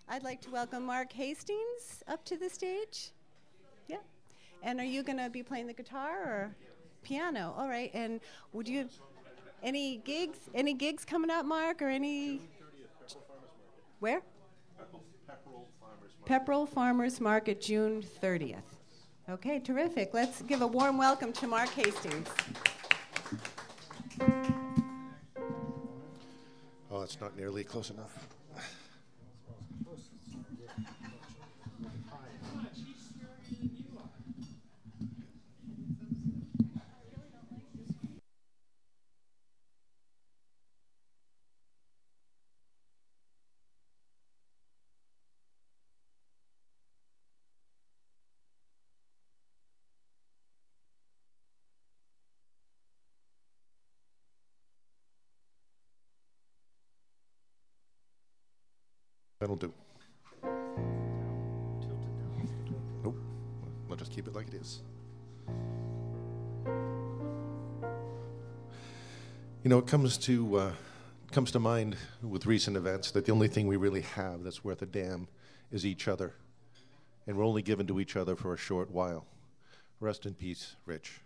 I'd like to welcome Mark Hastings up to the stage. Yeah. And are you going to be playing the guitar or piano? All right. And would you any gigs coming up, Mark, or any where? Pepperell Farmers Market, June 30th. Okay, terrific. Let's give a warm welcome to Mark Hastings. Oh, it's not nearly close enough. That'll do. Nope. We'll just keep it like it is. You know, it comes to mind with recent events that the only thing we really have that's worth a damn is each other. And we're only given to each other for a short while. Rest in peace, Rich.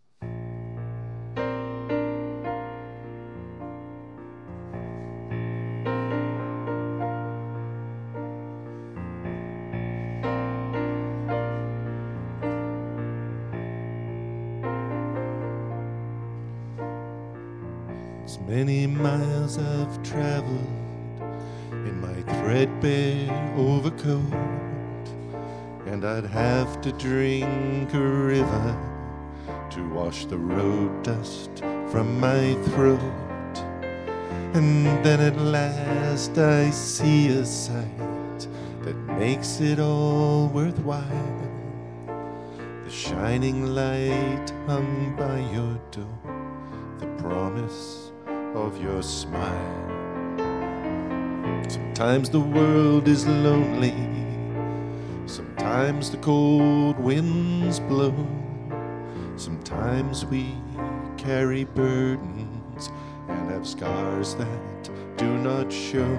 Many miles I've traveled in my threadbare overcoat, and I'd have to drink a river to wash the road dust from my throat. And then at last I see a sight that makes it all worthwhile. The shining light hung by your door, the promise of your smile. Sometimes the world is lonely, sometimes the cold winds blow, sometimes we carry burdens and have scars that do not show.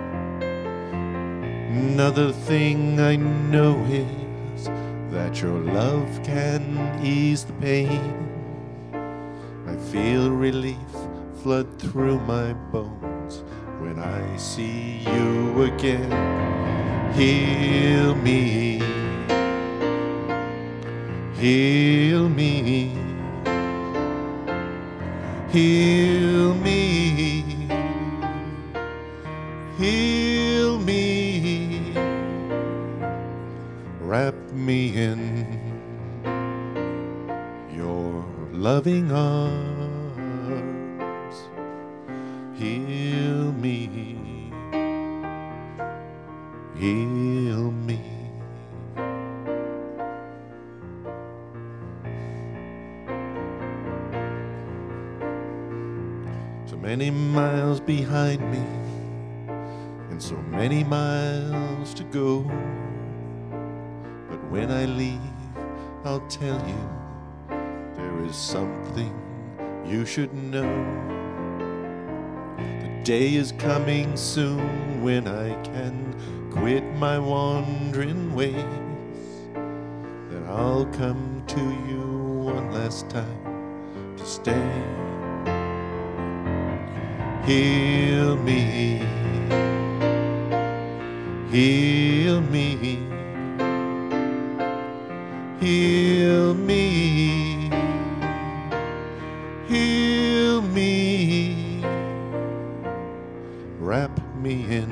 Another thing I know is that your love can ease the pain. I feel relief flood through my bones when I see you again. Heal me, heal me, heal me, heal me, wrap me in your loving arms. Heal me, heal me. So many miles behind me, and so many miles to go. But when I leave, I'll tell you, there is something you should know. Day is coming soon when I can quit my wandering ways. Then I'll come to you one last time to stay. Heal me, heal me, heal me, heal me. Wrap me in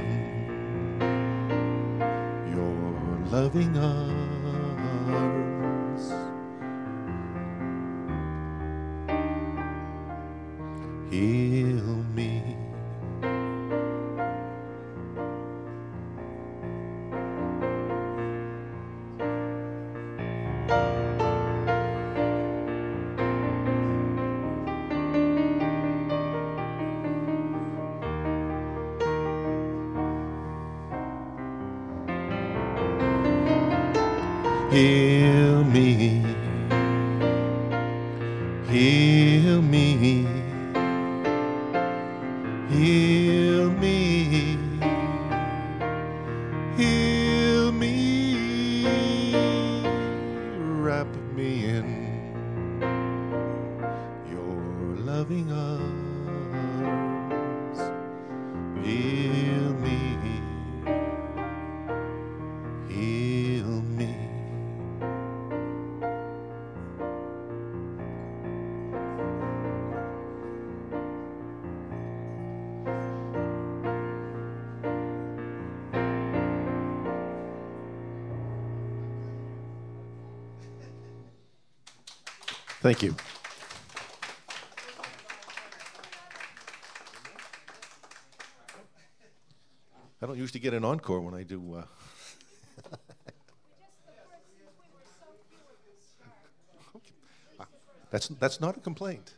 your loving arms. Heal me. Heal me, heal me, heal me, Heal me, wrap me in your loving arms. Heal me, heal me. Thank you. I don't usually get an encore when I do. That's not a complaint.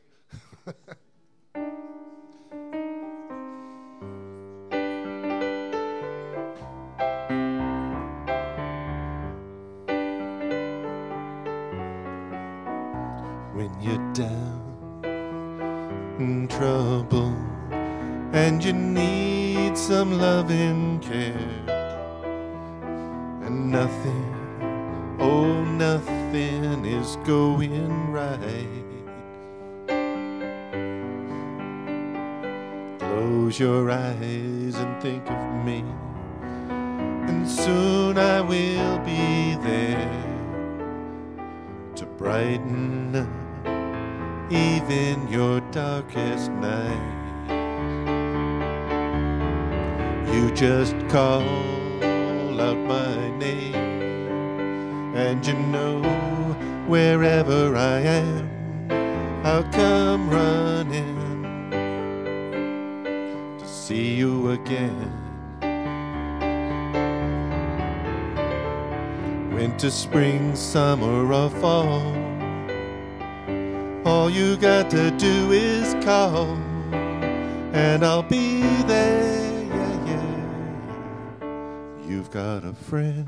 When you're down in trouble and you need some loving care, and nothing, oh nothing is going right. Close your eyes and think of me, and soon I will be there to brighten up even your darkest night. You just call out my name, and you know wherever I am, I'll come running to see you again. Winter, spring, summer, or fall, all you got to do is call, and I'll be there, yeah, yeah. You've got a friend.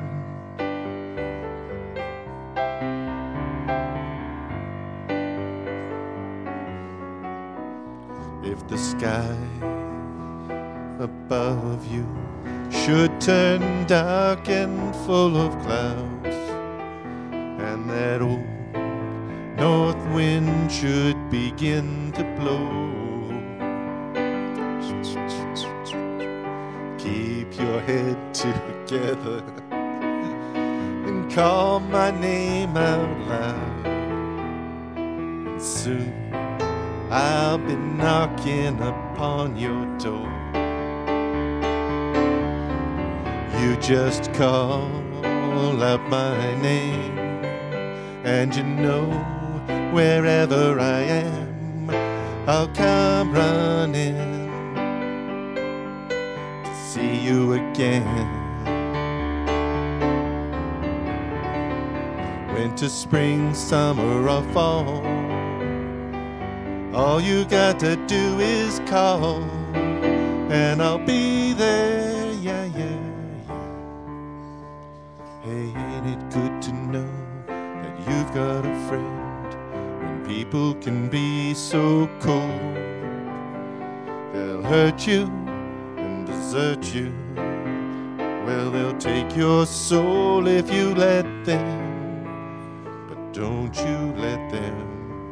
If the sky above you should turn dark and full of clouds, and that old north wind should begin to blow, keep your head together and call my name out loud, and soon I'll be knocking upon your door. You just call out my name, and you know wherever I am, I'll come running to see you again. Winter, spring, summer, or fall, all you got to do is call, and I'll be there, yeah, yeah, yeah. Hey, ain't it good to know that you've got a friend when people can be so cold? They'll hurt you and desert you. Well, they'll take your soul if you let them, but don't you let them.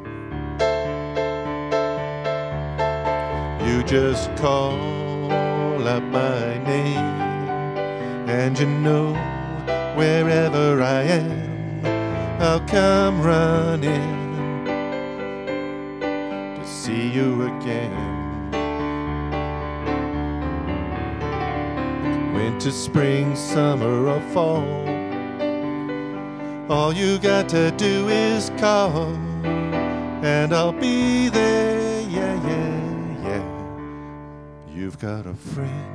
You just call out my name, and you know wherever I am, I'll come running to see you again. Winter, spring, summer, or fall, all you got to do is call, and I'll be there, yeah, yeah. You've got a friend.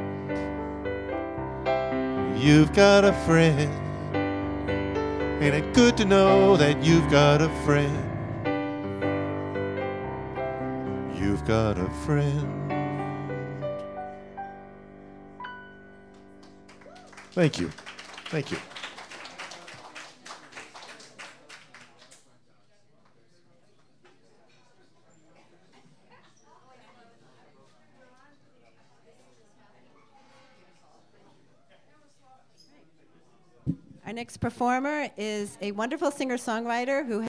You've got a friend. Ain't it good to know that you've got a friend? You've got a friend. Thank you. Thank you. Our next performer is a wonderful singer-songwriter who